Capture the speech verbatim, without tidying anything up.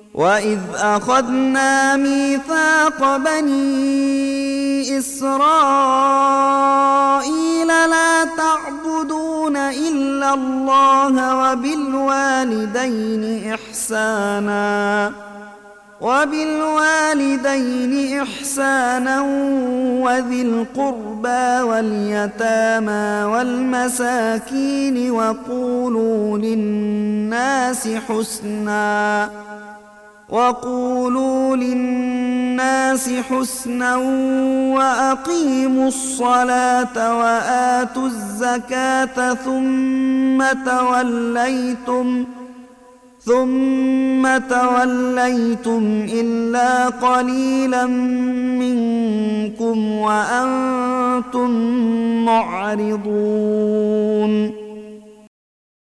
وإذ أخذنا ميثاق بني إسرائيل لا تعبدون إلا الله وبالوالدين إحسانا وبالوالدين إحسانا وذي القربى واليتامى والمساكين وقولوا للناس حسنا وقولوا للناس حسنا وأقيموا الصلاة وآتوا الزكاة ثم توليتم ثم توليتم إلا قليلا منكم وأنتم معرضون